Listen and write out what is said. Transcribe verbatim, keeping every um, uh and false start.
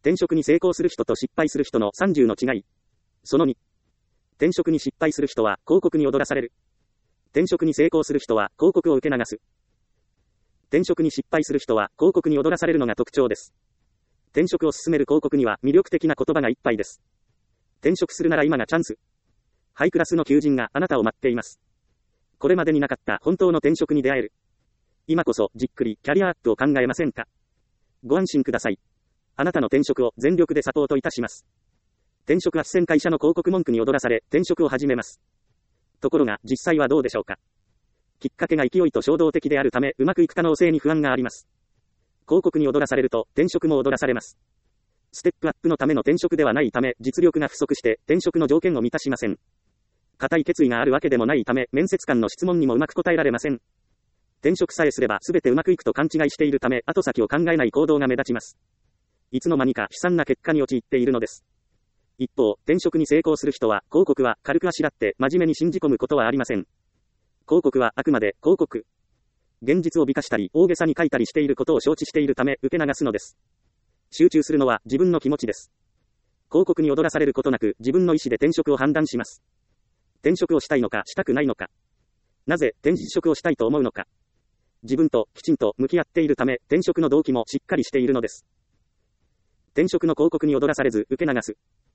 転職に成功する人と失敗する人のさんじゅうの違い。そのに。転職に失敗する人は広告に踊らされる。転職に成功する人は広告を受け流す。転職に失敗する人は広告に踊らされるのが特徴です。転職を進める広告には魅力的な言葉がいっぱいです。転職するなら今がチャンス。ハイクラスの求人があなたを待っています。これまでになかった本当の転職に出会える。今こそじっくりキャリアアップを考えませんか？ご安心ください。あなたの転職を全力でサポートいたします。転職斡旋会社の広告文句に踊らされ転職を始めます。ところが実際はどうでしょうか？きっかけが勢いと衝動的であるためうまくいく可能性に不安があります。広告に踊らされると転職も踊らされます。ステップアップのための転職ではないため実力が不足して転職の条件を満たしません。固い決意があるわけでもないため面接官の質問にもうまく答えられません。転職さえすれば全てうまくいくと勘違いしているため後先を考えない行動が目立ちます。いつの間にか悲惨な結果に陥っているのです。一方、転職に成功する人は広告は軽くあしらって真面目に信じ込むことはありません。広告はあくまで広告。現実を美化したり大げさに書いたりしていることを承知しているため受け流すのです。集中するのは自分の気持ちです。広告に踊らされることなく自分の意思で転職を判断します。転職をしたいのかしたくないのか。なぜ転職をしたいと思うのか。自分ときちんと向き合っているため転職の動機もしっかりしているのです。転職の広告に踊らされず受け流す。